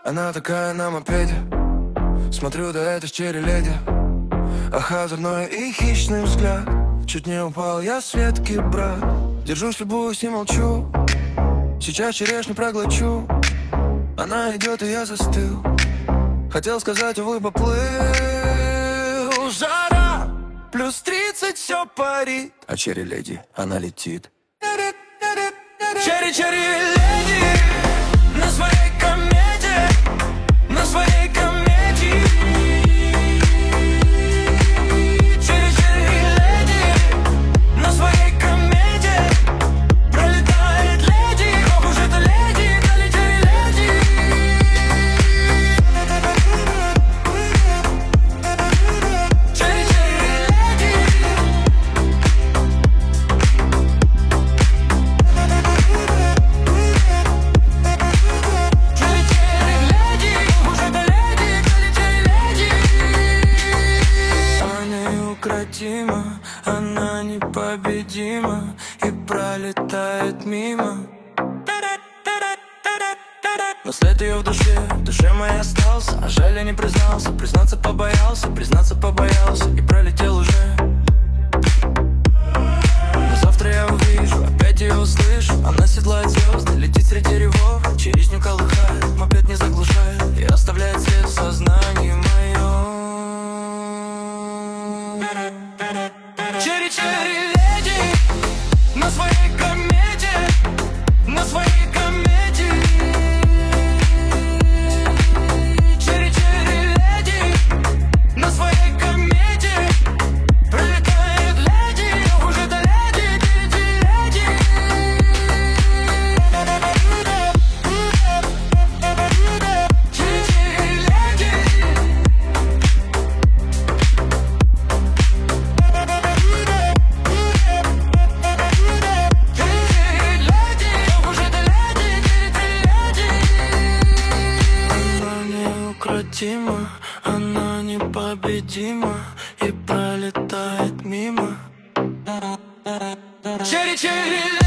Она такая на мопеде. Смотрю, да это ж черри-леди. Ах, озорной и хищный взгляд. Чуть не упал я с ветки, брат. Держусь, любуюсь и молчу. Сейчас черешню проглочу. Она идет, и я застыл. Хотел сказать, увы, поплыл. Жара, плюс 30, все парит. А черри-леди, она летит. Черри-черри-леди на своей комете, на своей комете. Черри-черри-леди на своей комете. Пролетает леди, ох уж это леди, дали черри-леди. Черри-черри-леди. Черри-черри-леди, ох уж это леди, дали черри-леди. Она неукротима, она непобедима и пролетает мимо. Но след ее в душе моей остался. А жаль, я не признался, признаться побоялся и пролетел уже. Но завтра я увижу, опять ее услышу. Она седлает звезды, летит среди ревов. Черешню колыхает, мопед не заглушает и оставляет след в сознании моем. Черри-черри-леди на своей комете, на своей комете. Черри-черри-леди на своей комете. Пролетает леди, ох уж это леди, леди. Черри-черри-леди. Она неукротима, она непобедима и пролетает мимо. Черри-черри-леди.